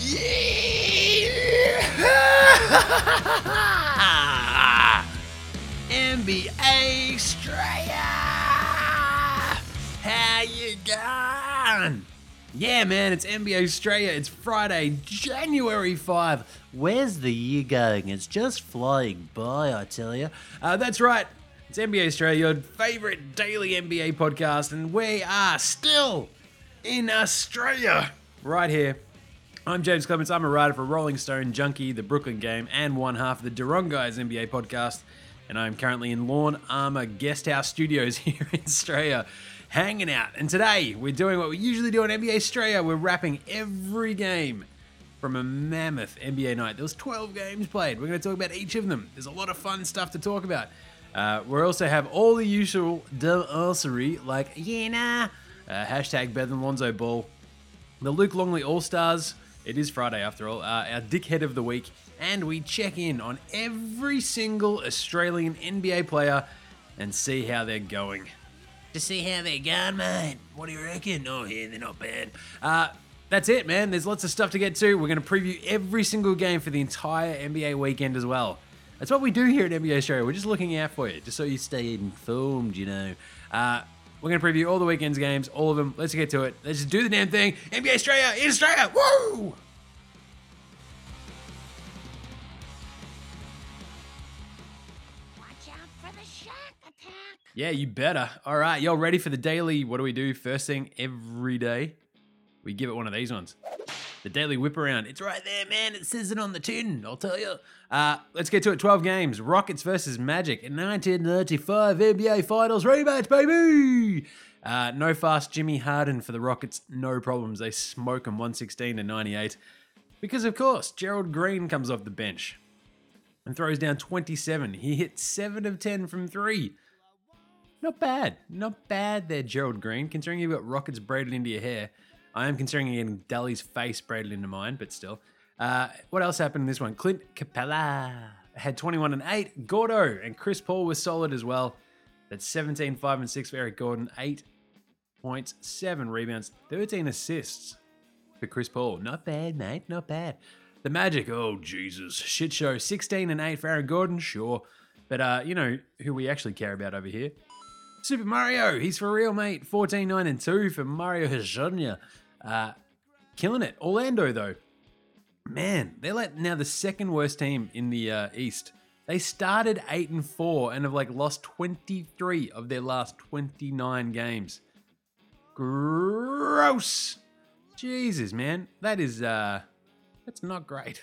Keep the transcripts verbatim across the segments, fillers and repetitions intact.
Yeah! N B A Australia! How you going? Yeah, man, it's N B A Australia. It's Friday, January fifth. Where's the year going? It's just flying by, I tell you. Uh, that's right. It's N B A Australia, your favourite daily N B A podcast, and we are still in Australia right here. I'm James Clements. I'm a writer for Rolling Stone, Junkie, The Brooklyn Game, and one half of the Durong Guys N B A podcast. And I'm currently in Lawn Armour Guesthouse Studios here in Australia, hanging out. And today, we're doing what we usually do on N B A Australia. We're wrapping every game from a mammoth N B A night. There was twelve games played. We're going to talk about each of them. There's a lot of fun stuff to talk about. Uh, we also have all the usual dumb-arsery, like, yeah, nah, uh, hashtag better than Lonzo Ball, the Luke Longley All-Stars. It is Friday after all. Uh, our dickhead of the week. And we check in on every single Australian N B A player and see how they're going. To see how they're going, mate. What do you reckon? Oh, yeah, they're not bad. Uh, that's it, man. There's lots of stuff to get to. We're going to preview every single game for the entire N B A weekend as well. That's what we do here at N B A Australia. We're just looking out for you, just so you stay informed, you know. Uh, we're going to preview all the weekend's games, all of them. Let's get to it. Let's just do the damn thing. N B A Australia in Australia. Woo! Yeah, you better. All right, y'all ready for the daily? What do we do first thing every day? We give it one of these ones. The daily whip around. It's right there, man. It says it on the tin, I'll tell you. Uh, let's get to it. twelve games. Rockets versus Magic. nineteen ninety-five N B A Finals rematch, baby! Uh, no fast Jimmy Harden for the Rockets. No problems. They smoke them one sixteen to ninety-eight. Because, of course, Gerald Green comes off the bench and throws down twenty-seven. He hit seven of ten from three. Not bad. Not bad there, Gerald Green, considering you've got rockets braided into your hair. I am considering getting Dali's face braided into mine, but still. Uh, what else happened in this one? Clint Capella had twenty-one and eight. Gordo and Chris Paul were solid as well. That's seventeen, five, and six for Eric Gordon. eight points, seven rebounds, thirteen assists for Chris Paul. Not bad, mate. Not bad. The Magic, oh, Jesus. Shit show. sixteen and eight for Aaron Gordon, sure. But, uh, you know who we actually care about over here? Super Mario, he's for real, mate. fourteen, nine, and two for Mario Hezonja. Uh, killing it. Orlando, though. Man, they're like now the second worst team in the uh, East. They started eight and four and have like lost twenty-three of their last twenty-nine games. Gross. Jesus, man. That is, uh, that's not great.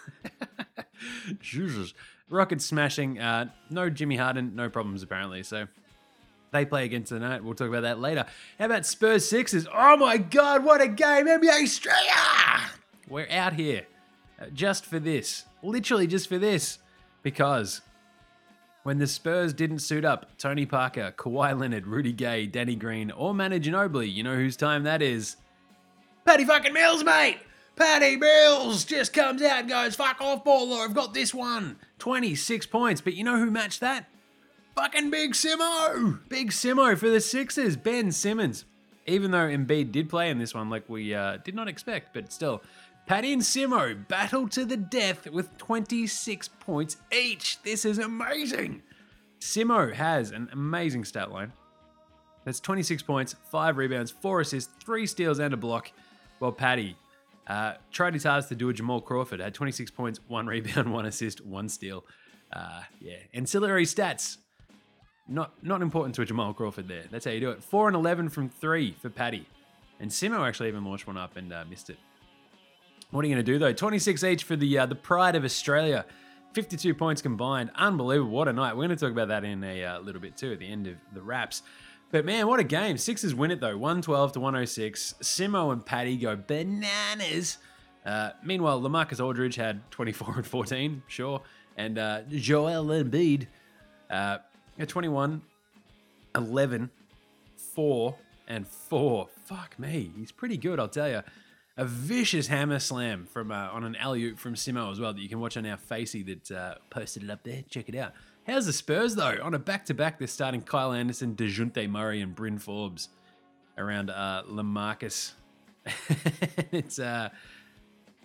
Jesus. Rockets smashing. Uh, no Jimmy Harden, no problems apparently, so... They play against tonight. We'll talk about that later. How about Spurs Sixers? Oh my God, what a game. N B A Australia! We're out here uh, just for this. Literally just for this. Because when the Spurs didn't suit up, Tony Parker, Kawhi Leonard, Rudy Gay, Danny Green, or Manu Ginobili, you know whose time that is? Patty fucking Mills, mate! Patty Mills just comes out and goes, fuck off, baller, I've got this one. twenty-six points, but you know who matched that? Fucking Big Simo! Big Simo for the Sixers, Ben Simmons. Even though Embiid did play in this one like we uh, did not expect, but still. Patty and Simo battle to the death with twenty-six points each. This is amazing. Simo has an amazing stat line. That's twenty-six points, five rebounds, four assists, three steals, and a block. While Patty uh, tried his hardest to do a Jamal Crawford. Had twenty-six points, one rebound, one assist, one steal. Uh, yeah, ancillary stats. Not not important to a Jamal Crawford there. That's how you do it. four and eleven from three for Patty. And Simo actually even launched one up and uh, missed it. What are you going to do, though? twenty-six each for the uh, the pride of Australia. fifty-two points combined. Unbelievable. What a night. We're going to talk about that in a uh, little bit, too, at the end of the wraps. But, man, what a game. Sixers win it, though. one twelve to one oh six. Simo and Patty go bananas. Uh, meanwhile, LaMarcus Aldridge had twenty-four and fourteen, sure. And uh, Joel Embiid... Uh, twenty-one, eleven, four, and four. Fuck me. He's pretty good, I'll tell you. A vicious hammer slam from uh, on an alley-oop from Simo as well that you can watch on our Facey that uh, posted it up there. Check it out. How's the Spurs, though? On a back-to-back, they're starting Kyle Anderson, DeJounte Murray, and Bryn Forbes around uh, LaMarcus. it's uh,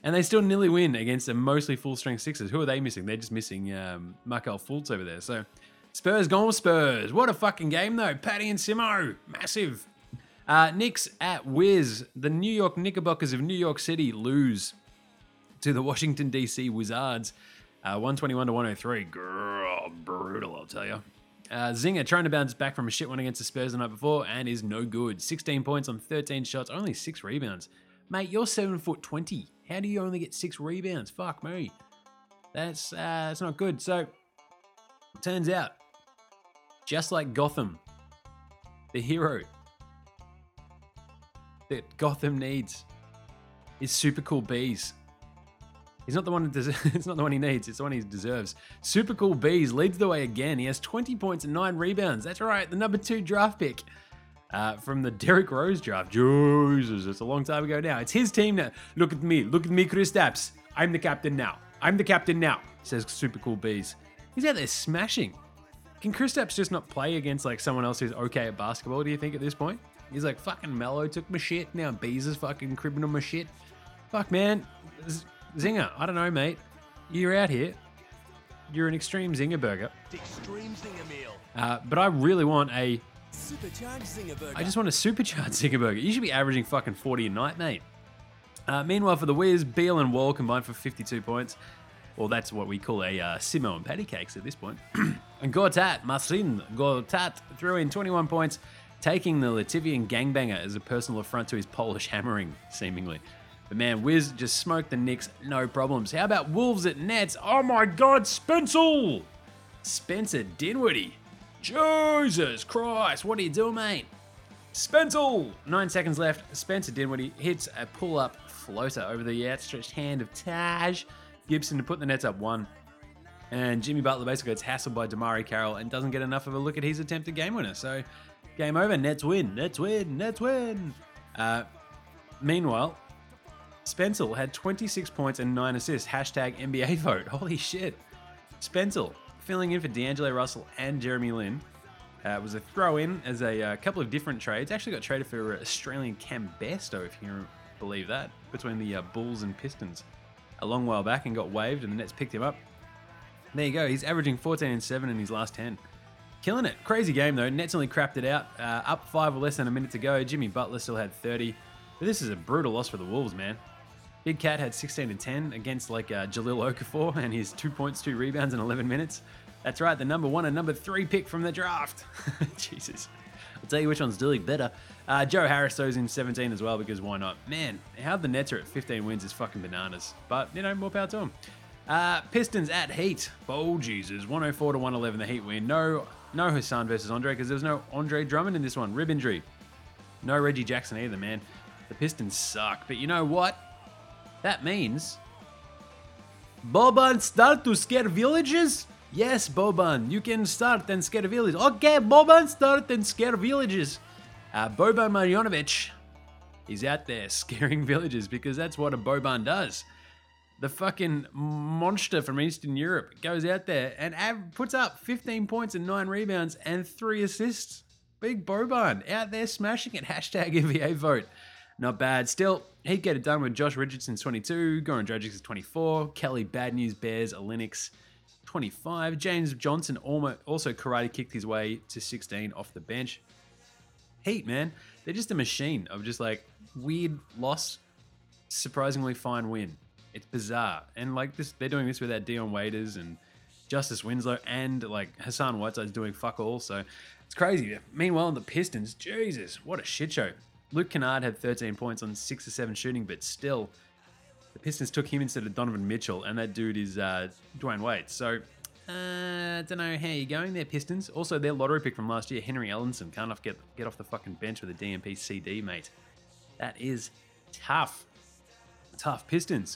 And they still nearly win against a mostly full-strength Sixers. Who are they missing? They're just missing um, Markel Fultz over there. So Spurs gone Spurs. What a fucking game, though. Patty and Simo. Massive. Uh, Knicks at Wiz. The New York Knickerbockers of New York City lose to the Washington, D C Wizards. Uh, one twenty-one to one oh three. Girl, brutal, I'll tell you. Uh, Zinger trying to bounce back from a shit one against the Spurs the night before and is no good. sixteen points on thirteen shots, only six rebounds. Mate, you're seven foot twenty. How do you only get six rebounds? Fuck me. That's, uh, that's not good. So, turns out, just like Gotham, the hero that Gotham needs is Super Cool Bees. He's not the one that des- it's not the one he needs, it's the one he deserves. Super Cool Bees leads the way again. He has twenty points and nine rebounds. That's right, the number two draft pick. Uh, from the Derrick Rose draft. Jesus, it's a long time ago now. It's his team now. Look at me. Look at me, Kristaps. I'm the captain now. I'm the captain now, says Super Cool Bees. He's out there smashing. Can Kristaps just not play against like someone else who's okay at basketball, do you think, at this point? He's like, fucking Melo took my shit. Now Bees is fucking cribbing on my shit. Fuck, man. Z- Zinger, I don't know, mate. You're out here. You're an extreme Zinger burger. Extreme Zinger meal. Uh, but I really want a... Supercharged Zinger burger. I just want a supercharged Zinger burger. You should be averaging fucking forty a night, mate. Uh, meanwhile, for the Wiz, Beal and Wall combined for fifty-two points. Well, that's what we call a uh, Simo and patty cakes at this point. And Gortat, Marcin Gortat, threw in twenty-one points, taking the Latvian gangbanger as a personal affront to his Polish hammering, seemingly. But man, Wiz just smoked the Knicks, no problems. How about Wolves at Nets? Oh my God, Spencer! Spencer Dinwiddie. Jesus Christ, what are you doing, mate? Spencer! Nine seconds left. Spencer Dinwiddie hits a pull-up floater over the outstretched hand of Taj Gibson to put the Nets up one. And Jimmy Butler basically gets hassled by Damari Carroll and doesn't get enough of a look at his attempted game winner. So, game over. Nets win. Nets win. Nets win. Uh, meanwhile, Spencer had twenty-six points and nine assists. Hashtag N B A vote. Holy shit. Spencer, filling in for D'Angelo Russell and Jeremy Lin, uh, was a throw-in as a uh, couple of different trades. Actually got traded for Australian Cam Bairstow, if you can believe that, between the uh, Bulls and Pistons a long while back and got waived and the Nets picked him up. There you go. He's averaging fourteen and seven in his last ten. Killing it. Crazy game, though. Nets only crapped it out. Uh, up five or less than a minute to go. Jimmy Butler still had thirty. But this is a brutal loss for the Wolves, man. Big Cat had sixteen and ten against like uh, Jahlil Okafor and his two points, two rebounds in eleven minutes. That's right, the number one and number three pick from the draft. Jesus. I'll tell you which one's doing better. Uh, Joe Harris throws in seventeen as well because why not? Man, how the Nets are at fifteen wins is fucking bananas. But, you know, more power to them. Uh, Pistons at Heat. Oh, Jesus. one oh four to one eleven, the Heat win. No, no Hassan versus Andre because there's no Andre Drummond in this one. Rib injury. No Reggie Jackson either, man. The Pistons suck. But you know what? That means Boban start to scare villages? Yes, Boban, you can start and scare villages. Okay, Boban, start and scare villages. Uh, Boban Marjanovic is out there scaring villages because that's what a Boban does. The fucking monster from Eastern Europe goes out there and av- puts up fifteen points and nine rebounds and three assists. Big Boban out there smashing it. Hashtag N B A vote. Not bad. Still, he'd get it done with Josh Richardson's twenty-two, Goran Dragic's twenty-four, Kelly Bad News Bears, Olynyk twenty-five, James Johnson also karate kicked his way to sixteen off the bench. Heat, man, they're just a machine of just like weird loss, surprisingly fine win. It's bizarre. And like this, they're doing this without Dion Waiters and Justice Winslow and like Hassan Whiteside's doing fuck all. So it's crazy. Meanwhile, the Pistons, Jesus, what a shit show. Luke Kennard had thirteen points on six or seven shooting, but still, the Pistons took him instead of Donovan Mitchell, and that dude is uh, Dwayne Wade. So, I uh, don't know how you're going there, Pistons. Also, their lottery pick from last year, Henry Ellenson, can't off get, get off the fucking bench with a D M P C D, mate. That is tough. Tough. Pistons.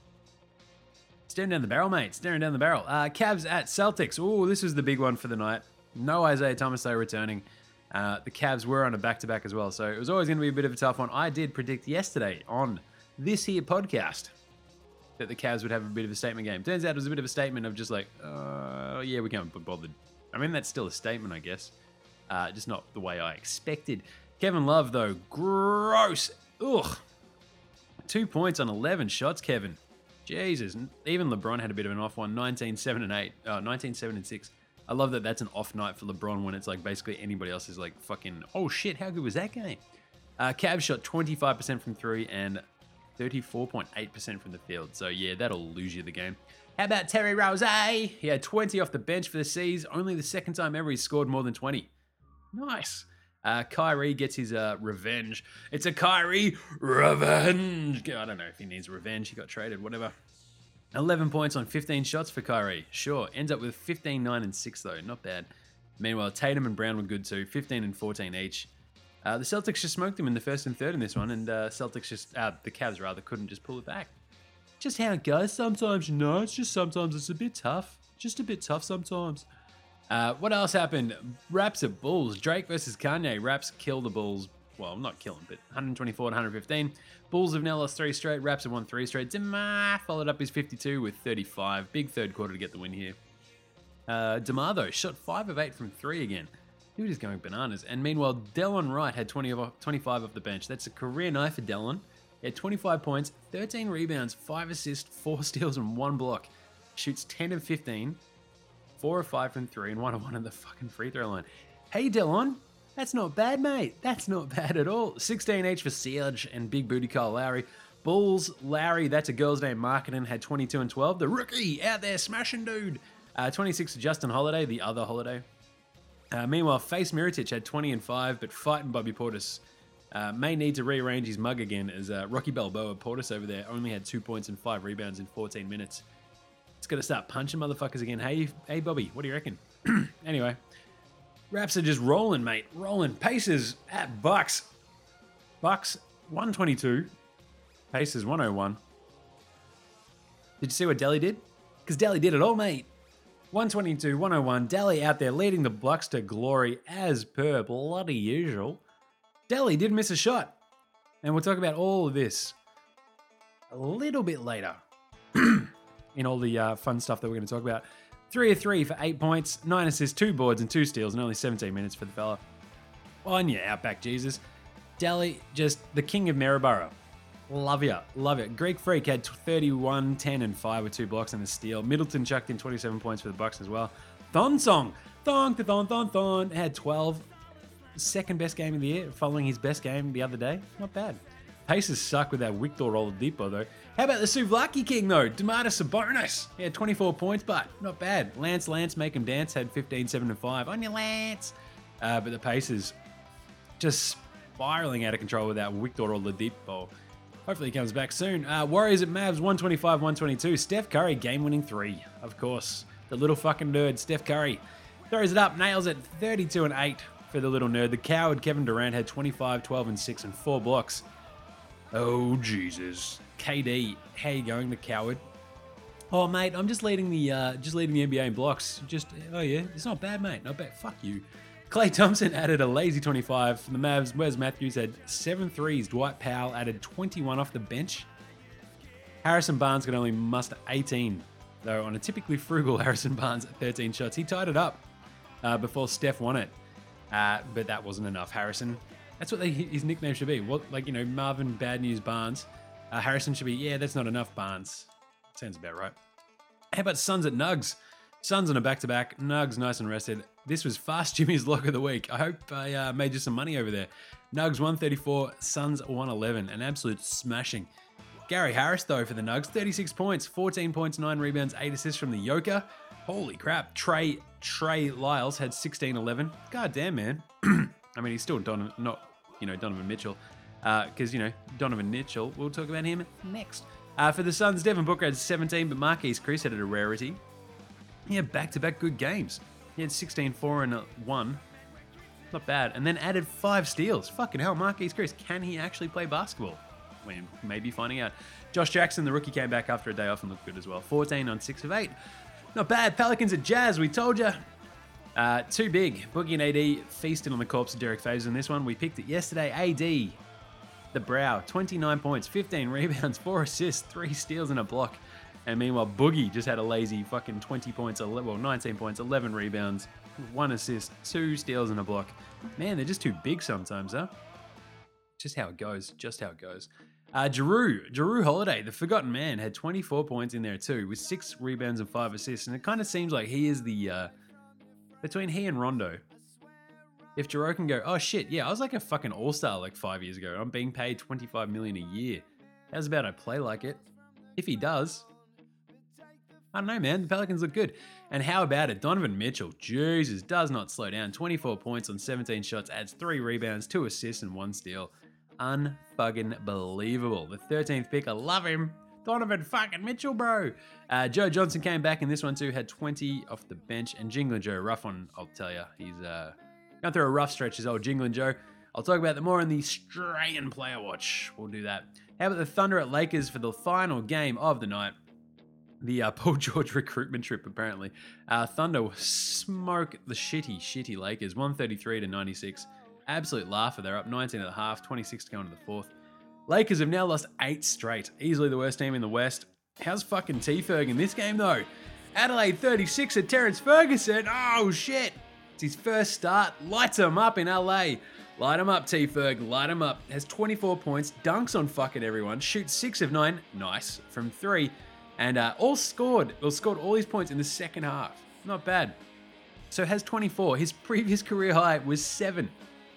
Staring down the barrel, mate. Staring down the barrel. Uh, Cavs at Celtics. Ooh, this was the big one for the night. No Isaiah Thomas, though, returning. Uh, the Cavs were on a back-to-back as well, so it was always going to be a bit of a tough one. I did predict yesterday on this here podcast that the Cavs would have a bit of a statement game. Turns out it was a bit of a statement of just like, uh, yeah, we can't be bothered. I mean, that's still a statement, I guess. Uh, just not the way I expected. Kevin Love, though, gross. Ugh. two points on eleven shots, Kevin. Jesus. Even LeBron had a bit of an off one. nineteen, seven, and eight. Oh, nineteen, seven, and six. I love that that's an off night for LeBron when it's like basically anybody else is like fucking, oh shit, how good was that game? Uh, Cavs shot twenty-five percent from three and thirty-four point eight percent from the field. So yeah, that'll lose you the game. How about Terry Rozier? He had twenty off the bench for the C's. Only the second time ever he's scored more than twenty. Nice. Uh, Kyrie gets his uh, revenge. It's a Kyrie revenge. I don't know if he needs revenge. He got traded, whatever. eleven points on fifteen shots for Kyrie. Sure. Ends up with fifteen, nine, and six, though. Not bad. Meanwhile, Tatum and Brown were good, too. fifteen and fourteen each. Uh, the Celtics just smoked them in the first and third in this one, and uh, Celtics just, uh, the Cavs rather, couldn't just pull it back. Just how it goes sometimes, you know. It's just sometimes it's a bit tough. Just a bit tough sometimes. Uh, what else happened? Raps at Bulls. Drake versus Kanye. Raps kill the Bulls. Well, not kill them, but one twenty-four and one fifteen. Bulls have now lost three straight. Raps have won three straight. DeMar followed up his fifty-two with thirty-five. Big third quarter to get the win here. Uh, DeMar, though, shot five of eight from three again. Dude is going bananas. And meanwhile, Delon Wright had twenty of, twenty-five off the bench. That's a career night for Delon. He had twenty-five points, thirteen rebounds, five assists, four steals, and one block. Shoots ten of fifteen. Four of five from three and one of one on the fucking free throw line. Hey, Dylan, that's not bad, mate. That's not bad at all. sixteen each for Serge and big booty Kyle Lowry. Bulls, Lowry, that's a girl's name, marketing, had twenty-two and twelve. The rookie out there smashing, dude. Uh, twenty-six to Justin Holiday, the other Holiday. Uh, meanwhile, Face Mirotic had twenty and five, but fighting Bobby Portis uh, may need to rearrange his mug again as uh, Rocky Balboa, Portis over there, only had two points and five rebounds in fourteen minutes. It's got to start punching motherfuckers again. Hey, hey, Bobby, what do you reckon? Anyway, Raps are just rolling, mate. Rolling. Pacers at Bucks. Bucks, one twenty-two. Pacers, one oh one. Did you see what Delhi did? Because Delhi did it all, mate. one twenty-two, one oh one. Delhi out there leading the Bucks to glory as per bloody usual. Delhi did miss a shot. And we'll talk about all of this a little bit later. In all the uh, fun stuff that we're going to talk about. Three of three for eight points, nine assists, two boards, and two steals, and only seventeen minutes for the fella. On your Outback Jesus. Delhi, just the king of Maryborough. Love ya, love it. Greek Freak had thirty-one, ten, and five with two blocks and a steal. Middleton chucked in twenty-seven points for the Bucks as well. Thon Song, Thon, Thon, Thon, Thon, had twelve. Second best game of the year, following his best game the other day. Not bad. Pacers suck with that Victor Oladipo, though. How about the Souvlaki King, though? Domantas Sabonis. He had twenty-four points, but not bad. Lance Lance, make him dance, had fifteen, seven, and five. On your Lance. Uh, but the Pacers just spiraling out of control with that Victor Oladipo. Hopefully he comes back soon. Uh, Warriors at Mavs, one twenty-five, one twenty-two. Steph Curry, game-winning three. Of course. The little fucking nerd, Steph Curry. Throws it up, nails it, thirty-two and eight for the little nerd. The coward Kevin Durant had twenty-five, twelve, and six, and four blocks. Oh, Jesus. K D, how you going, the coward? Oh, mate, I'm just leading the uh, just leading the N B A in blocks. Just, oh, yeah, it's not bad, mate. Not bad. Fuck you. Klay Thompson added a lazy twenty-five. For the Mavs, Wes Matthews had seven threes. Dwight Powell added twenty-one off the bench. Harrison Barnes could only muster eighteen, though, on a typically frugal Harrison Barnes at thirteen shots. He tied it up uh, before Steph won it. Uh, but that wasn't enough. Harrison, that's what they, his nickname should be. What, like, you know, Marvin Bad News Barnes. Uh, Harrison should be, yeah, that's not enough, Barnes. Sounds about right. How about Suns at Nugs? Suns on a back-to-back. Nugs nice and rested. This was Fast Jimmy's lock of the week. I hope I uh, made you some money over there. Nugs one thirty-four, Suns one eleven. An absolute smashing. Gary Harris, though, for the Nugs. thirty-six points, fourteen points, nine rebounds, eight assists from the Yoker. Holy crap. Trey Trey Lyles had sixteen eleven. God damn, man. I mean, he's still Don, not, you know, Donovan Mitchell. Because, uh, you know, Donovan Mitchell, we'll talk about him next. Uh, for the Suns, Devin Booker had seventeen, but Marquise Chris had a rarity. He had back-to-back good games. He had sixteen, four, and one. Not bad. And then added five steals. Fucking hell, Marquise Chris. Can he actually play basketball? We're maybe finding out. Josh Jackson, the rookie, came back after a day off and looked good as well. fourteen on six of eight. Not bad. Pelicans at Jazz, we told you. Uh, too big. Boogie and A D feasting on the corpse of Derek Favors in this one. We picked it yesterday. A D, the brow, twenty-nine points, fifteen rebounds, four assists, three steals, and a block. And meanwhile, Boogie just had a lazy fucking twenty points, well, nineteen points, eleven rebounds, one assist, two steals, and a block. Man, they're just too big sometimes, huh? Just how it goes. Just how it goes. Uh, Giroux, Giroux Holiday, the forgotten man, had twenty-four points in there too, with six rebounds and five assists. And it kind of seems like he is the, uh, between he and Rondo, if Giroux can go, oh shit, yeah, I was like a fucking all-star like five years ago. I'm being paid twenty-five million dollars a year. How's about I play like it? If he does, I don't know, man. The Pelicans look good. And how about it? Donovan Mitchell, Jesus, does not slow down. twenty-four points on seventeen shots, adds three rebounds, two assists, and one steal. Unfucking believable. The thirteenth pick, I love him. Donovan fucking Mitchell, bro. Uh, Joe Johnson came back in this one too, had twenty off the bench. And Jinglin Joe, rough one, I'll tell you. He's uh, going through a rough stretch, his old Jinglin Joe. I'll talk about that more in the Australian Player Watch. We'll do that. How about the Thunder at Lakers for the final game of the night? The uh, Paul George recruitment trip, apparently. Uh, Thunder smoke the shitty, shitty Lakers, one thirty-three to ninety-six. Absolute laugher. They're up nineteen and a half, twenty-six to go into the fourth. Lakers have now lost eight straight. Easily the worst team in the West. How's fucking T-Ferg in this game, though? Adelaide thirty-six at Terrence Ferguson. Oh, shit. It's his first start. Lights him up in L A. Light him up, T-Ferg. Light him up. Has twenty-four points. Dunks on fucking everyone. Shoots six of nine. Nice. From three. And uh, all scored. Well, scored all his points in the second half. Not bad. So has twenty-four. His previous career high was seven.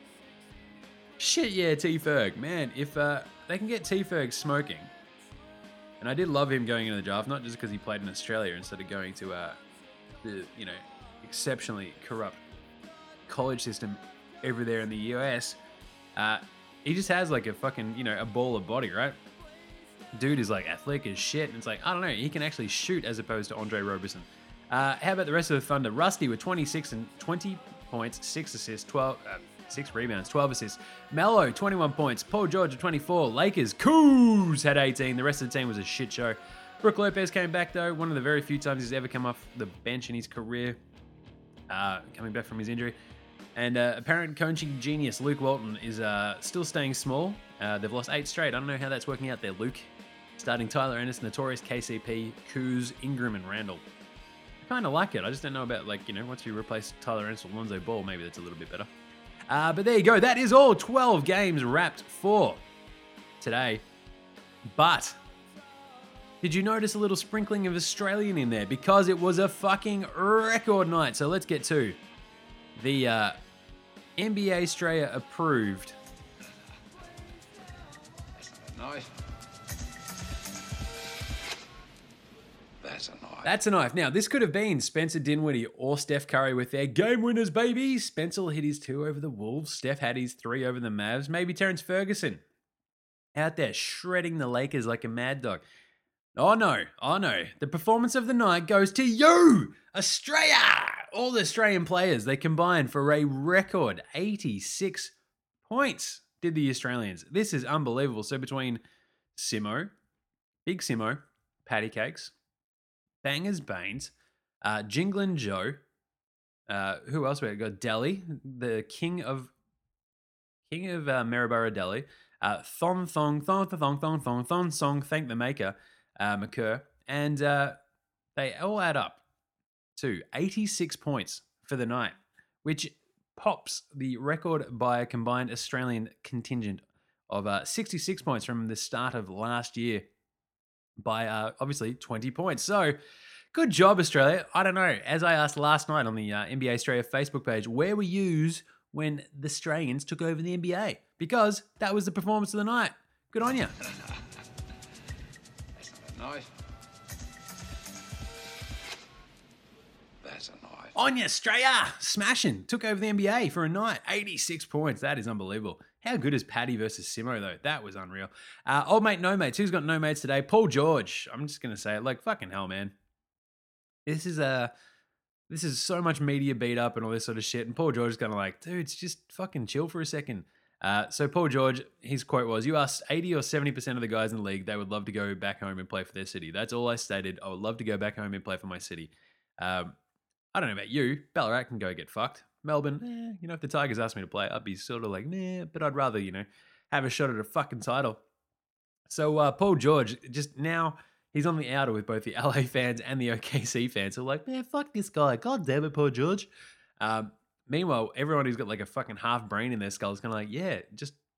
Shit, yeah, T-Ferg. Man, if uh, they can get T-Ferg smoking. And I did love him going into the draft, not just because he played in Australia instead of going to uh, the, you know, exceptionally corrupt college system over there in the U S. Uh, he just has like a fucking, you know, a ball of body, right? Dude is like athletic as shit. And it's like, I don't know, he can actually shoot as opposed to Andre Roberson. Uh, how about the rest of the Thunder? Rusty with twenty-six and twenty points, six assists, twelve, uh, six rebounds, twelve assists. Melo, twenty-one points. Paul George at twenty-four. Lakers, Coos had eighteen. The rest of the team was a shit show. Brook Lopez came back though. One of the very few times he's ever come off the bench in his career, uh, coming back from his injury. And uh, apparent coaching genius Luke Walton is uh, still staying small. Uh, they've lost eight straight. I don't know how that's working out there, Luke. Starting Tyler Ennis, Notorious, K C P, Kuz, Ingram, and Randall. I kind of like it. I just don't know about, like, you know, once you replace Tyler Ennis with Lonzo Ball, maybe that's a little bit better. Uh, but there you go. That is all twelve games wrapped for today. But did you notice a little sprinkling of Australian in there? Because it was a fucking record night. So let's get to the uh, N B A Australia approved. Nice. That's a knife. That's a knife. Now, this could have been Spencer Dinwiddie or Steph Curry with their game winners, baby. Spencer hit his two over the Wolves. Steph had his three over the Mavs. Maybe Terrence Ferguson out there shredding the Lakers like a mad dog. Oh, no. Oh, no. The performance of the night goes to you, Australia. All the Australian players, they combined for a record eighty-six points, did the Australians. This is unbelievable. So between Simo, Big Simo, Patty Cakes, Bangers Baines, uh, Jinglin Joe, uh, who else we got? Delhi, the king of king of uh, Maryborough Delhi, uh, Thong Thong Thong Thong Thong Thong Thong Song, thank the maker, uh, McCurr, and uh, they all add up to eighty-six points for the night, which pops the record by a combined Australian contingent of uh, sixty-six points from the start of last year by uh, obviously twenty points. So good job, Australia. I don't know. As I asked last night on the uh, N B A Australia Facebook page, where were yous when the Australians took over the N B A? Because that was the performance of the night. Good on you. That's not a knife. That's a knife. On you, Australia. Smashing. Took over the N B A for a night. eighty-six points. That is unbelievable. How good is Paddy versus Simo, though? That was unreal. Uh, old mate, no mates. Who's got no mates today? Paul George. I'm just going to say it. Like, fucking hell, man. This is a... This is so much media beat up and all this sort of shit. And Paul George is kind of like, dudes, just fucking chill for a second. Uh, so Paul George, his quote was, you asked eighty or seventy percent of the guys in the league, they would love to go back home and play for their city. That's all I stated. I would love to go back home and play for my city. Um, I don't know about you. Ballarat can go get fucked. Melbourne, eh, you know, if the Tigers asked me to play, I'd be sort of like, nah, but I'd rather, you know, have a shot at a fucking title. So uh, Paul George, just now, he's on the outer with both the L A fans and the O K C fans. So like, man, fuck this guy. God damn it, Paul George. Um, meanwhile, everyone who's got like a fucking half brain in their skull is kind of like, yeah, just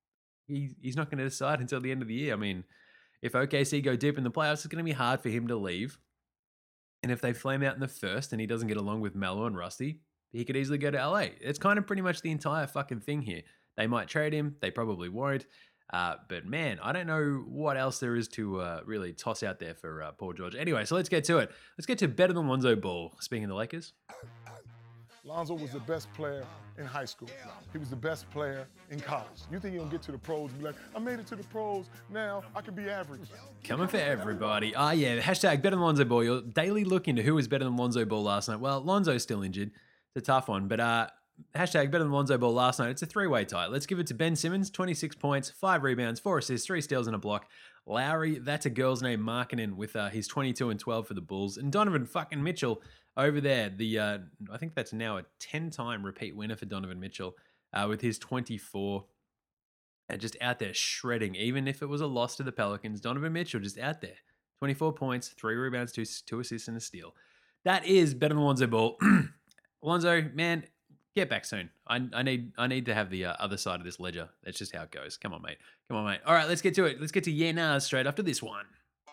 he, he's not going to decide until the end of the year. I mean, if O K C go deep in the playoffs, it's going to be hard for him to leave. And if they flame out in the first and he doesn't get along with Melo and Rusty, he could easily go to L A. It's kind of pretty much the entire fucking thing here. They might trade him. They probably won't. Uh, but man, I don't know what else there is to uh, really toss out there for uh, Paul George. Anyway, so let's get to it. Let's get to better than Lonzo Ball. Speaking of the Lakers. Lonzo was the best player in high school. He was the best player in college. You think he'll get to the pros and be like, I made it to the pros, now I can be average. Coming for everybody. Ah, yeah, hashtag better than Lonzo Ball. Your daily look into who was better than Lonzo Ball last night. Well, Lonzo's still injured. It's a tough one, but uh, hashtag better than Lonzo Ball last night. It's a three-way tie. Let's give it to Ben Simmons, twenty-six points, five rebounds, four assists, three steals, and a block. Lowry, that's a girl's name, Markkanen, with uh, his twenty-two and twelve for the Bulls. And Donovan fucking Mitchell over there, the uh, I think that's now a ten-time repeat winner for Donovan Mitchell uh, with his twenty-four. And just out there shredding. Even if it was a loss to the Pelicans, Donovan Mitchell just out there. twenty-four points, three rebounds, two, two assists, and a steal. That is better than Lonzo Ball. Lonzo, man, get back soon. I, I need I need to have the uh, other side of this ledger. That's just how it goes. Come on, mate. Come on, mate. All right, let's get to it. Let's get to yeah nah straight after this one.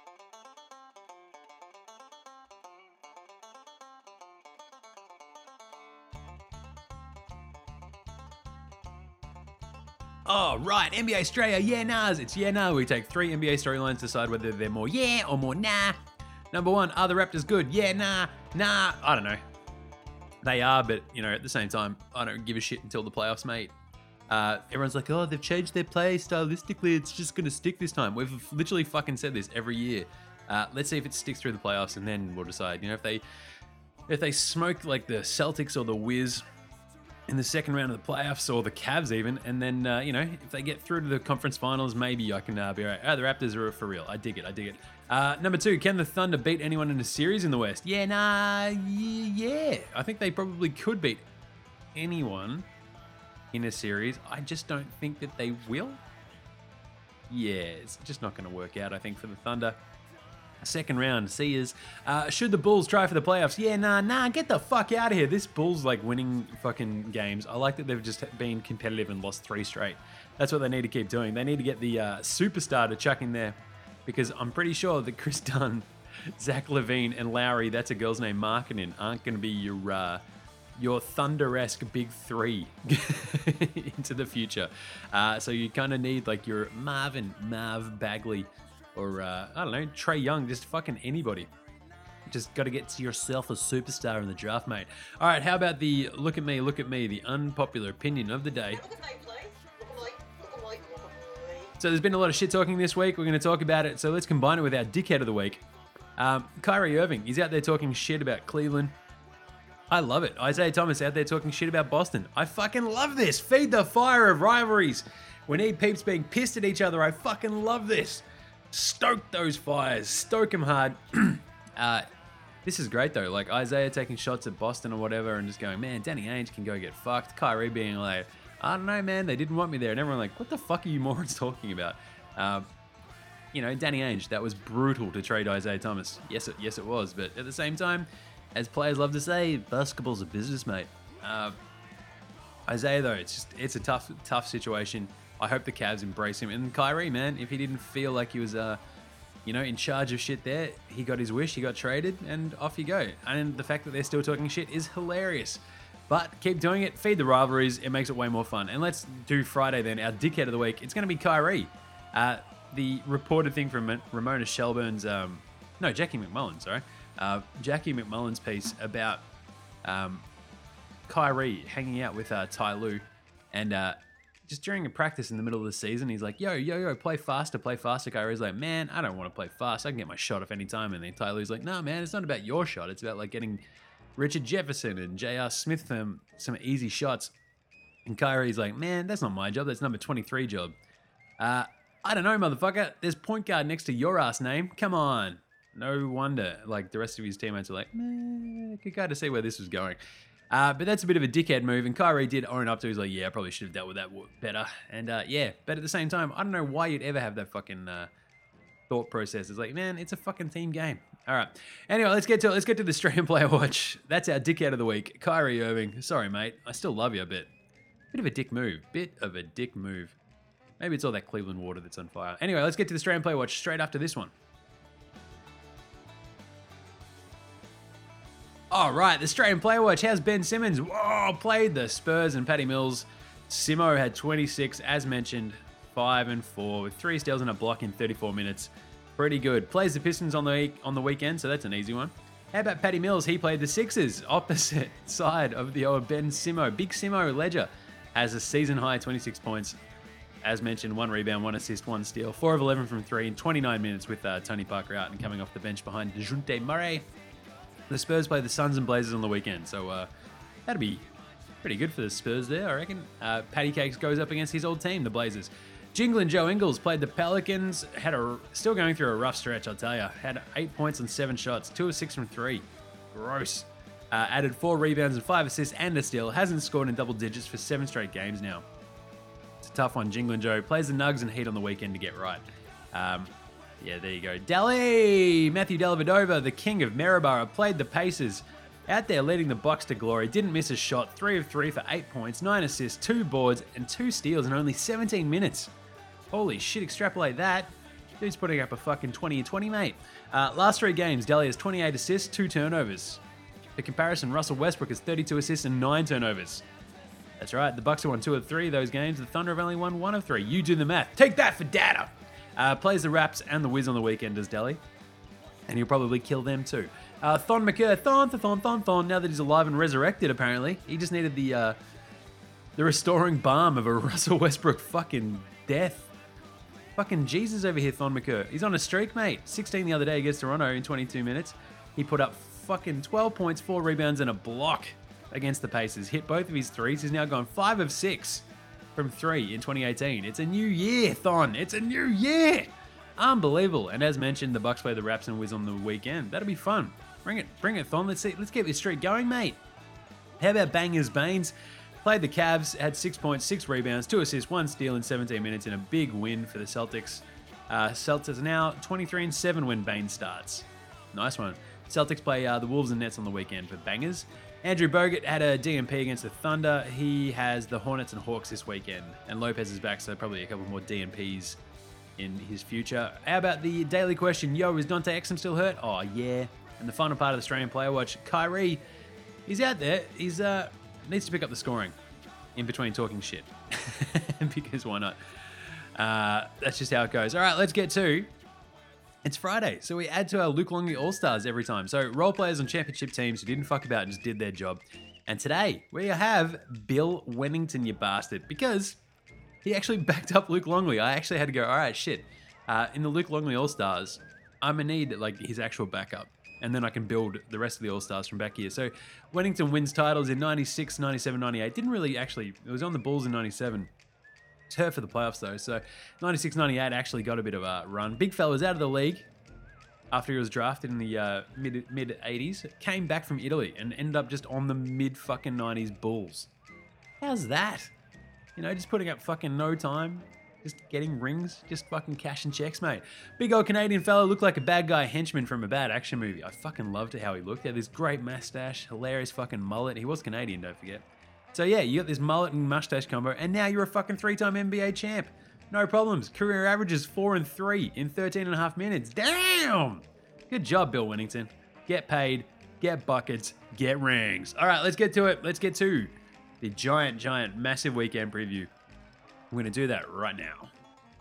Oh, right. N B A Australia, yeah nahs. It's yeah nah. We take three N B A storylines, decide whether they're more yeah or more nah. Number one, are the Raptors good? Yeah, nah, nah. I don't know. They are, but, you know, at the same time, I don't give a shit until the playoffs, mate. Uh, everyone's like, oh, they've changed their play stylistically. It's just going to stick this time. We've literally fucking said this every year. Uh, let's see if it sticks through the playoffs, and then we'll decide. You know, if they if they smoke like the Celtics or the Wiz in the second round of the playoffs, or the Cavs even, and then, uh, you know, if they get through to the conference finals, maybe I can uh, be all right. Oh, the Raptors are for real. I dig it. I dig it. Uh, number two, can the Thunder beat anyone in a series in the West? Yeah, nah, yeah. I think they probably could beat anyone in a series. I just don't think that they will. Yeah, it's just not going to work out, I think, for the Thunder. Second round, Sears. Uh, should the Bulls try for the playoffs? Yeah, nah, nah, get the fuck out of here. This Bulls like winning fucking games. I like that they've just been competitive and lost three straight. That's what they need to keep doing. They need to get the uh, superstar to chuck in there, because I'm pretty sure that Chris Dunn, Zach LaVine, and Lowry, that's a girl's name, Markkanen, aren't going to be your uh, your Thunder-esque big three into the future. Uh, so you kind of need like your Marvin, Marv Bagley, or, uh, I don't know, Trey Young, just fucking anybody. Just got to get to yourself a superstar in the draft, mate. All right, how about the look at me, look at me, the unpopular opinion of the day. So there's been a lot of shit talking this week. We're going to talk about it. So let's combine it with our dickhead of the week. Um, Kyrie Irving, he's out there talking shit about Cleveland. I love it. Isaiah Thomas out there talking shit about Boston. I fucking love this. Feed the fire of rivalries. We need peeps being pissed at each other. I fucking love this. Stoke those fires. Stoke them hard. uh, this is great, though. Like, Isaiah taking shots at Boston or whatever and just going, man, Danny Ainge can go get fucked. Kyrie being like, I don't know, man, they didn't want me there. And everyone like, what the fuck are you morons talking about? Um, you know, Danny Ainge, that was brutal to trade Isaiah Thomas. Yes, it, yes, it was. But at the same time, as players love to say, basketball's a business, mate. Uh, Isaiah, though, it's just, it's a tough, tough situation. I hope the Cavs embrace him. And Kyrie, man, if he didn't feel like he was, uh, you know, in charge of shit there, he got his wish, he got traded, and off you go. And the fact that they're still talking shit is hilarious. But keep doing it. Feed the rivalries. It makes it way more fun. And let's do Friday then. Our dickhead of the week. It's going to be Kyrie. Uh, the reported thing from Ramona Shelburne's, um, no, Jackie McMullen, sorry. Uh, Jackie McMullen's piece about um, Kyrie hanging out with uh, Ty Lue. And uh, just during a practice in the middle of the season, he's like, yo, yo, yo, play faster, play faster. Kyrie's like, man, I don't want to play fast. I can get my shot off any time. And then Ty Lue's like, no, man, it's not about your shot. It's about like getting Richard Jefferson and J R Smith some, some easy shots. And Kyrie's like, man, that's not my job. That's number twenty-three job. Uh, I don't know, motherfucker. There's point guard next to your ass name. Come on. No wonder. Like, the rest of his teammates are like, meh, I could kind of see where this was going. Uh, but that's a bit of a dickhead move. And Kyrie did own up to it. He's like, yeah, I probably should have dealt with that better. And uh, yeah, but at the same time, I don't know why you'd ever have that fucking uh, thought process. It's like, man, it's a fucking team game. All right. Anyway, let's get to let's get to the Australian Player Watch. That's our dickhead of the week. Kyrie Irving. Sorry, mate. I still love you, but bit of a dick move. Bit of a dick move. Maybe it's all that Cleveland water that's on fire. Anyway, let's get to the Australian Player Watch straight after this one. All right, the Australian Player Watch. How's Ben Simmons? Whoa, played the Spurs and Paddy Mills. Simo had twenty-six, as mentioned, five and four with three steals and a block in thirty-four minutes. Pretty good. Plays the Pistons on the week, on the weekend, so that's an easy one. How about Paddy Mills? He played the Sixers, opposite side of the old Ben Simo. Big Simo Ledger has a season high twenty-six points. As mentioned, one rebound, one assist, one steal, four of eleven from three in twenty-nine minutes with uh, Tony Parker out and coming off the bench behind DeJounte Murray. The Spurs play the Suns and Blazers on the weekend, so uh, that'll be pretty good for the Spurs there, I reckon. Uh, Patty Cakes goes up against his old team, the Blazers. Jinglin' Joe Ingles played the Pelicans, had a still going through a rough stretch, I'll tell you. Had eight points on seven shots, two of six from three. Gross. Uh, added four rebounds and five assists and a steal. Hasn't scored in double digits for seven straight games now. It's a tough one. Jinglin' Joe plays the Nugs and Heat on the weekend to get right. Um, Yeah, there you go. Delly! Matthew Dellavedova, the king of Maryborough, played the Pacers. Out there leading the Bucks to glory. Didn't miss a shot. Three of three for eight points, nine assists, two boards, and two steals in only seventeen minutes. Holy shit, extrapolate that. Dude's putting up a fucking twenty and twenty, mate. Uh, last three games, Delly has twenty-eight assists, two turnovers. For comparison, Russell Westbrook has thirty-two assists and nine turnovers. That's right, the Bucks have won two of three of those games. The Thunder have only won one of three. You do the math. Take that for data. Uh, plays the Raps and the Wiz on the weekend as Delly. And he'll probably kill them too. Uh, Thon McCur, Thon, Thon, Thon, Thon, now that he's alive and resurrected, apparently. He just needed the uh, the restoring balm of a Russell Westbrook fucking death. Fucking Jesus over here, Thon McCur. He's on a streak, mate. sixteen the other day against Toronto in twenty-two minutes. He put up fucking twelve points, four rebounds, and a block against the Pacers. Hit both of his threes. He's now gone five of six. From three in twenty eighteen. It's a new year, Thon. It's a new year. Unbelievable. And as mentioned, the Bucks play the Raps and Wiz on the weekend. That'll be fun. Bring it, bring it, Thon. Let's see. Let's keep this streak going, mate. How about Bangers Baines? Played the Cavs, had six points, six rebounds, two assists, one steal in seventeen minutes in a big win for the Celtics. Uh, Celtics are now twenty-three and seven when Baines starts. Nice one. Celtics play uh, the Wolves and Nets on the weekend for Bangers. Andrew Bogut had a D M P against the Thunder. He has the Hornets and Hawks this weekend. And Lopez is back, so probably a couple more D M Ps in his future. How about the daily question? Yo, is Dante Exum still hurt? Oh, yeah. And the final part of the Australian Player Watch, Kyrie, he's out there. He's uh needs to pick up the scoring in between talking shit. Because why not? Uh, that's just how it goes. All right, let's get to... It's Friday, so we add to our Luke Longley All-Stars every time. So role players on championship teams who didn't fuck about and just did their job. And today, we have Bill Wennington, you bastard, because he actually backed up Luke Longley. I actually had to go, all right, shit. Uh, in the Luke Longley All-Stars, I'm going to need like his actual backup. And then I can build the rest of the All-Stars from back here. So Wennington wins titles in ninety-six, ninety-seven, ninety-eight. Didn't really actually, it was on the Bulls in ninety-seven. It's hurt for the playoffs though. So ninety-six, ninety-eight actually got a bit of a run. Big fella was out of the league after he was drafted in the uh, mid mid eighties. Came back from Italy and ended up just on the mid fucking nineties Bulls. How's that? You know, just putting up fucking no time, just getting rings, just fucking cashing checks, mate. Big old Canadian fella, looked like a bad guy henchman from a bad action movie. I fucking loved how he looked. He had this great mustache, hilarious fucking mullet. He was Canadian, don't forget. So yeah, you got this mullet and mustache combo, and now you're a fucking three-time N B A champ. No problems. Career averages four and three in thirteen and a half minutes. Damn! Good job, Bill Wennington. Get paid, get buckets, get rings. All right, let's get to it. Let's get to the giant, giant, massive weekend preview. I'm going to do that right now.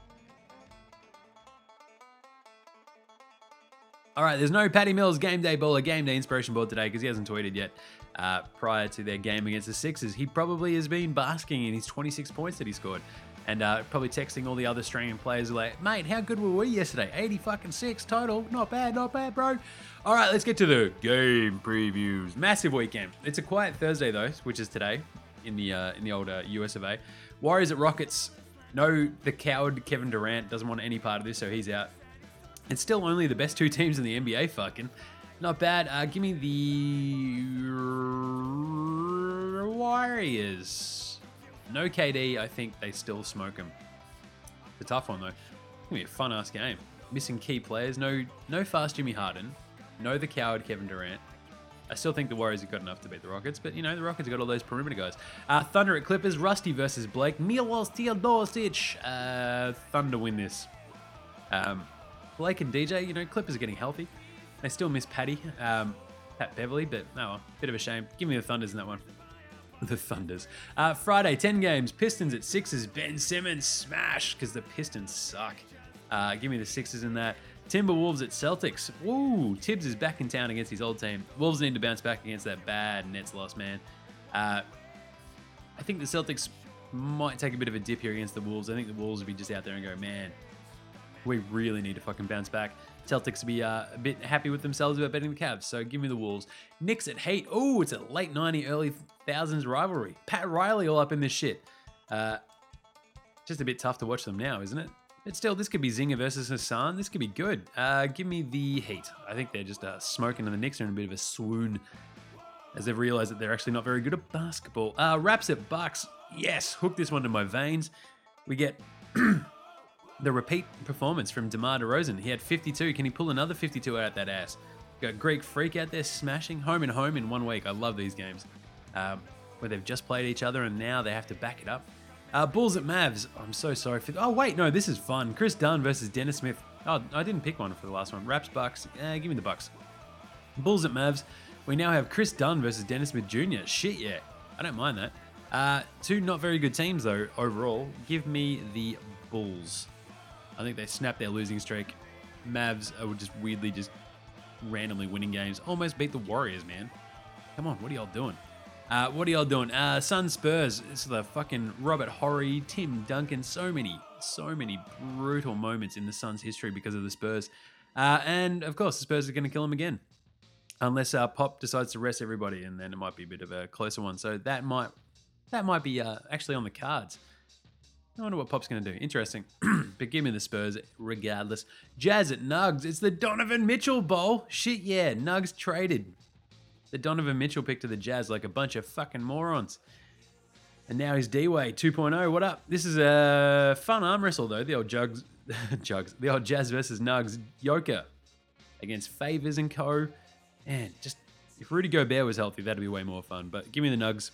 All right, there's no Patty Mills game day ball or game day inspiration board today because he hasn't tweeted yet. Uh, prior to their game against the Sixers, he probably has been basking in his twenty-six points that he scored. And uh, probably texting all the other Australian players like, mate, how good were we yesterday? eighty fucking six total. Not bad, not bad, bro. All right, let's get to the game previews. Massive weekend. It's a quiet Thursday, though, which is today in the uh, in the old uh, U S of A. Warriors at Rockets. No, the coward Kevin Durant doesn't want any part of this, so he's out. It's still only the best two teams in the N B A, fucking. Not bad. Uh, give me the Warriors. No K D. I think they still smoke them. It's a tough one, though. It's going to be a fun-ass game. Missing key players. No no fast Jimmy Harden. No the coward Kevin Durant. I still think the Warriors have got enough to beat the Rockets, but, you know, the Rockets have got all those perimeter guys. Uh, Thunder at Clippers, Rusty versus Blake. Milos Teodosic. Uh, Thunder win this. Um, Blake and D J, you know, Clippers are getting healthy. They still miss Patty, um, Pat Beverly, but, oh well, bit of a shame. Give me the Thunders in that one. The Thunders. Uh, Friday, ten games. Pistons at Sixers. Ben Simmons smash, because the Pistons suck. Uh, give me the Sixers in that. Timberwolves at Celtics. Woo! Tibbs is back in town against his old team. Wolves need to bounce back against that bad Nets loss, man. Uh, I think the Celtics might take a bit of a dip here against the Wolves. I think the Wolves will be just out there and go, man, we really need to fucking bounce back. Celtics will be uh, a bit happy with themselves about betting the Cavs, so give me the Wolves. Knicks at Heat. Oh, it's a late ninety, early thousands rivalry. Pat Riley all up in this shit. Uh, just a bit tough to watch them now, isn't it? But still, this could be Zinger versus Hassan. This could be good. Uh, give me the Heat. I think they're just uh, smoking, and the Knicks are in a bit of a swoon as they've realized that they're actually not very good at basketball. Uh, Raps at Bucks. Yes, hook this one to my veins. We get the repeat performance from DeMar DeRozan. He had fifty-two. Can he pull another fifty-two out that ass? Got Greek Freak out there smashing. Home and home in one week. I love these games um, where they've just played each other and now they have to back it up. Uh, Bulls at Mavs. I'm so sorry for... Oh, wait, no, this is fun. Chris Dunn versus Dennis Smith. Oh, I didn't pick one for the last one. Raps, Bucks. Eh, give me the Bucks. Bulls at Mavs. We now have Chris Dunn versus Dennis Smith Junior Shit, yeah. I don't mind that. Uh, two not very good teams, though, overall. Give me the Bulls. I think they snapped their losing streak. Mavs are just weirdly just randomly winning games. Almost beat the Warriors, man. Come on, what are y'all doing? Uh, what are y'all doing? Uh, Sun Spurs. It's the fucking Robert Horry, Tim Duncan. So many, so many brutal moments in the Suns' history because of the Spurs. Uh, and, of course, the Spurs are going to kill them again. Unless uh, Pop decides to rest everybody, and then it might be a bit of a closer one. So that might that might be uh, actually on the cards. I wonder what Pop's going to do. Interesting. But give me the Spurs regardless. Jazz at Nugs. It's the Donovan Mitchell Bowl. Shit, yeah. Nugs traded the Donovan Mitchell pick to the Jazz like a bunch of fucking morons. And now he's D-Way two point oh. What up? This is a fun arm wrestle, though. The old Jugs. Jugs. The old Jazz versus Nugs. Joker against Favors and co. And just, if Rudy Gobert was healthy, that'd be way more fun. But give me the Nugs.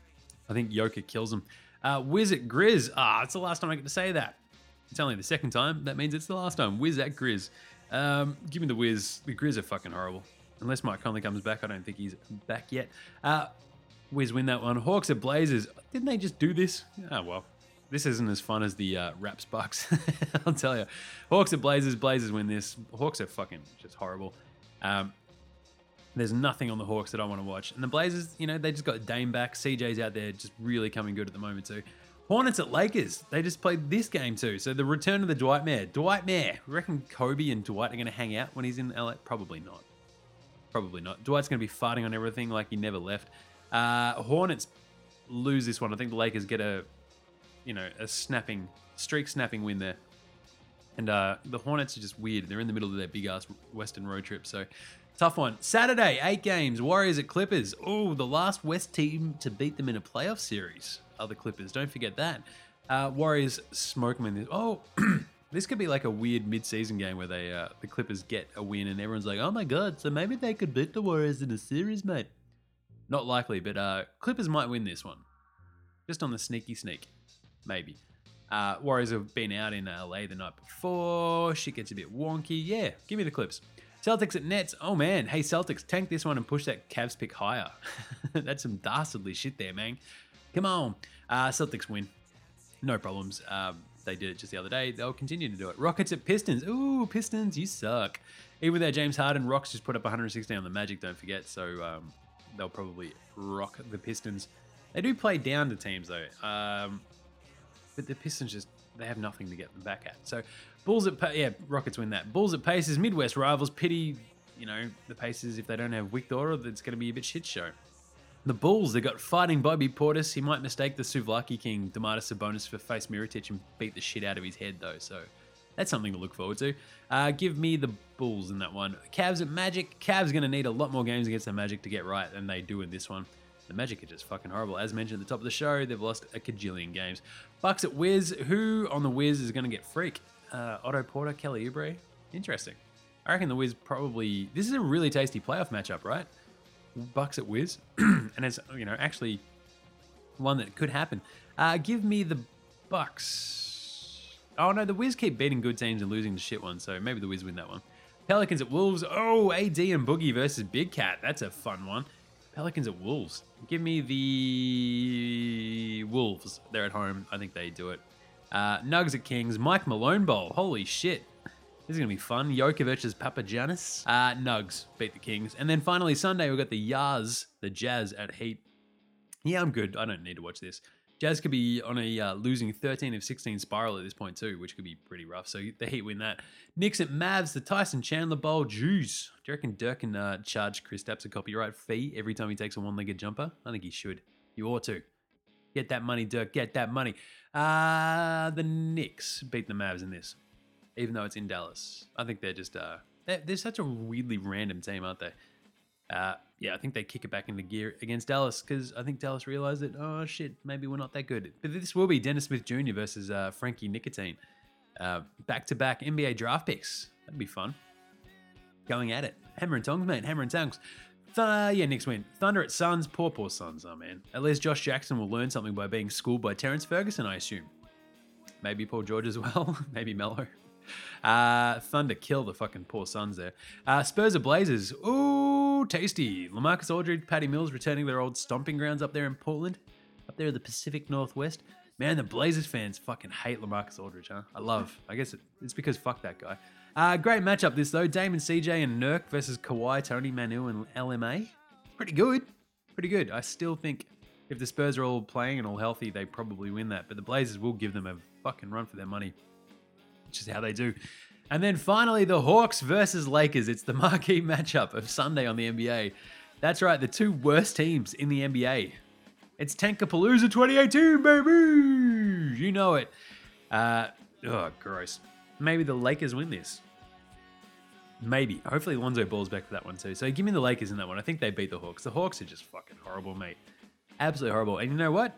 I think Joker kills him. Uh, Wiz at Grizz. Ah, it's the last time I get to say that. It's only the second time. That means it's the last time. Wiz at Grizz. Um, give me the Wiz. The Grizz are fucking horrible. Unless Mike Conley comes back. I don't think he's back yet. Uh, Wiz win that one. Hawks at Blazers. Didn't they just do this? Oh, well. This isn't as fun as the uh, Raps Bucks. I'll tell you. Hawks at Blazers. Blazers win this. Hawks are fucking just horrible. Um, There's nothing on the Hawks that I want to watch. And the Blazers, you know, they just got Dame back. C J's out there just really coming good at the moment too. Hornets at Lakers. They just played this game too. So the return of the Dwight Mayer. Dwight Mayer. Reckon Kobe and Dwight are going to hang out when he's in L A? Probably not. Probably not. Dwight's going to be farting on everything like he never left. Uh, Hornets lose this one. I think the Lakers get a, you know, a snapping, streak snapping win there. And uh, the Hornets are just weird. They're in the middle of their big ass Western road trip. So tough one. Saturday, eight games. Warriors at Clippers. Oh, the last West team to beat them in a playoff series are the Clippers. Don't forget that. Uh, Warriors smoke them in this. Oh, this could be like a weird mid-season game where they uh, the Clippers get a win and everyone's like, oh my God, so maybe they could beat the Warriors in a series, mate. Not likely, but uh, Clippers might win this one. Just on the sneaky sneak. Maybe. Uh, Warriors have been out in L A the night before. Shit gets a bit wonky. Yeah, give me the Clips. Celtics at Nets. Oh, man. Hey, Celtics, tank this one and push that Cavs pick higher. That's some dastardly shit there, man. Come on. Uh, Celtics win. No problems. Um, they did it just the other day. They'll continue to do it. Rockets at Pistons. Ooh, Pistons, you suck. Even without James Harden, Rocks just put up one hundred sixteen on the Magic, don't forget. So um, they'll probably rock the Pistons. They do play down to teams, though. Um, but the Pistons just, they have nothing to get them back at. So Bulls at, pa- yeah, Rockets win that. Bulls at Pacers, Midwest rivals. Pity, you know, the Pacers, if they don't have Victor, it's going to be a bit shit show. The Bulls, they got fighting Bobby Portis. He might mistake the Souvlaki King, Domantas Sabonis, for face Mirotic and beat the shit out of his head, though. So that's something to look forward to. Uh, give me the Bulls in that one. Cavs at Magic. Cavs going to need a lot more games against the Magic to get right than they do in this one. The Magic are just fucking horrible. As mentioned at the top of the show, they've lost a cajillion games. Bucks at Wiz. Who on the Wiz is going to get freak? Uh, Otto Porter, Kelly Oubre. Interesting. I reckon the Wiz probably... This is a really tasty playoff matchup, right? Bucks at Wiz, and it's, you know, actually one that could happen. Uh, give me the Bucks. Oh no, the Wiz keep beating good teams and losing to shit ones, so maybe the Wiz win that one. Pelicans at Wolves. Oh, A D and Boogie versus Big Cat. That's a fun one. Pelicans at Wolves. Give me the Wolves. They're at home. I think they do it. Uh, Nugs at Kings. Mike Malone Bowl. Holy shit. This is going to be fun. Jokic versus Papagiannis. Uh, Nugs beat the Kings. And then finally Sunday, we've got the Yaz, the Jazz at Heat. Yeah, I'm good. I don't need to watch this. Jazz could be on a uh, losing thirteen of sixteen spiral at this point too, which could be pretty rough. So the Heat win that. Knicks at Mavs, the Tyson Chandler Bowl. Jeez. Do you reckon Dirk can uh, charge Kristaps a copyright fee every time he takes a one-legged jumper? I think he should. You ought to. Get that money, Dirk. Get that money. Uh, the Knicks beat the Mavs in this, even though it's in Dallas. I think they're just, uh, they're, they're such a weirdly random team, aren't they? Uh, yeah, I think they kick it back into gear against Dallas because I think Dallas realized that, oh shit, maybe we're not that good. But this will be Dennis Smith Junior versus uh, Frankie Nicotine. Uh, back-to-back N B A draft picks. That'd be fun. Going at it. Hammer and tongs, mate. Hammer and tongs. Th- yeah, Knicks win. Thunder at Suns. Poor, poor Suns. Oh, man. At least Josh Jackson will learn something by being schooled by Terrence Ferguson, I assume. Maybe Paul George as well. Maybe Melo. Uh, Thunder kill the fucking poor Suns there. Uh, Spurs at Blazers. Ooh, tasty. LaMarcus Aldridge, Patty Mills returning to their old stomping grounds up there in Portland. Up there in the Pacific Northwest. Man, the Blazers fans fucking hate LaMarcus Aldridge, huh? I love. I guess it, it's because fuck that guy. Uh, great matchup this though. Damon C J and Nurk versus Kawhi, Tony, Manu, and L M A. Pretty good. Pretty good. I still think if the Spurs are all playing and all healthy, they probably win that. But the Blazers will give them a fucking run for their money, which is how they do. And then finally, the Hawks versus Lakers. It's the marquee matchup of Sunday on the N B A. That's right, the two worst teams in the N B A. It's Tankapalooza twenty eighteen, baby! You know it. Uh, oh, gross. Maybe the Lakers win this. Maybe. Hopefully Lonzo Ball's back for that one too. So give me the Lakers in that one. I think they beat the Hawks. The Hawks are just fucking horrible, mate. Absolutely horrible. And you know what?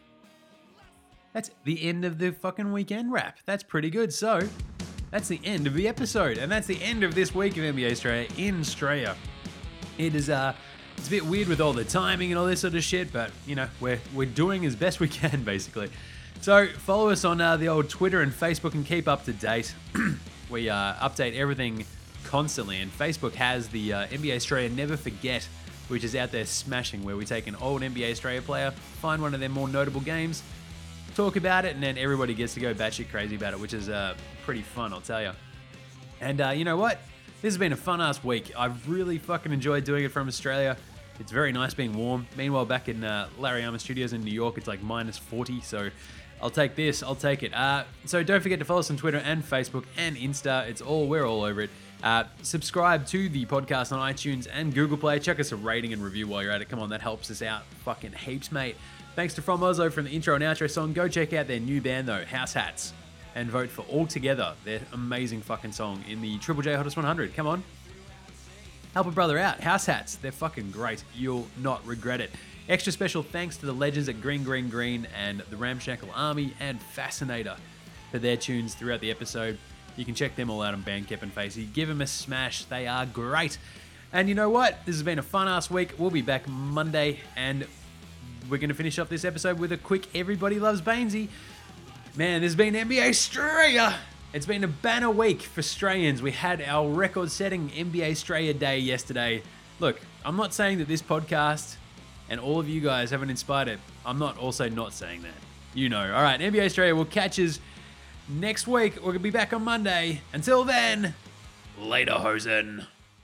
That's the end of the fucking weekend wrap. That's pretty good. So that's the end of the episode. And that's the end of this week of N B A Australia in Australia. It is, uh, it's a bit weird with all the timing and all this sort of shit, but, you know, we're, we're doing as best we can, basically. So follow us on uh, the old Twitter and Facebook and keep up to date. We uh, update everything constantly, and Facebook has the uh, N B A Australia Never Forget, which is out there smashing, where we take an old N B A Australia player, find one of their more notable games, talk about it, and then everybody gets to go batshit crazy about it, which is uh, pretty fun, I'll tell you. And uh, you know what? This has been a fun-ass week. I've really fucking enjoyed doing it from Australia. It's very nice being warm. Meanwhile, back in uh, Larry Armour Studios in New York, it's like minus forty, so I'll take this. I'll take it. Uh, so don't forget to follow us on Twitter and Facebook and Insta. It's all, we're all over it. Uh, subscribe to the podcast on iTunes and Google Play. Check us a rating and review while you're at it. Come on, that helps us out fucking heaps, mate. Thanks to From Oslo from the intro and outro song. Go check out their new band, though, House Hats, and vote for All Together, their amazing fucking song in the Triple J Hottest one hundred. Come on. Help a brother out. House Hats, they're fucking great. You'll not regret it. Extra special thanks to the legends at Green Green Green and the Ramshackle Army and Fascinator for their tunes throughout the episode. You can check them all out on Bandcamp and Facey. Give them a smash. They are great. And you know what? This has been a fun-ass week. We'll be back Monday, and we're going to finish off this episode with a quick Everybody Loves Bainesy. Man, this has been N B A Australia. It's been a banner week for Australians. We had our record-setting N B A Australia Day yesterday. Look, I'm not saying that this podcast and all of you guys haven't inspired it. I'm not also not saying that. You know. All right, N B A Australia will catch us next week. We're going to be back on Monday. Until then, later, hosen.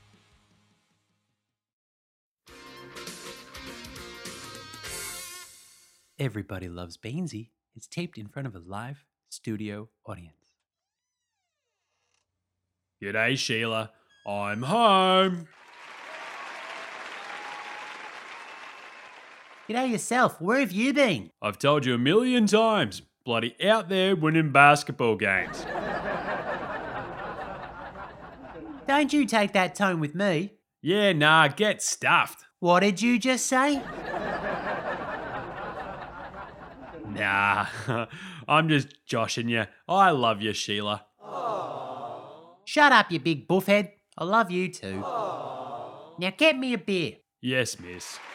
Everybody Loves Bainesy is taped in front of a live studio audience. G'day, Sheila. I'm home. G'day yourself. Where have you been? I've told you a million times. Bloody out there winning basketball games. Don't you take that tone with me. Yeah, nah, get stuffed. What did you just say? Nah, I'm just joshing you. I love you, Sheila. Shut up, you big buffhead. I love you too. Now get me a beer. Yes, miss.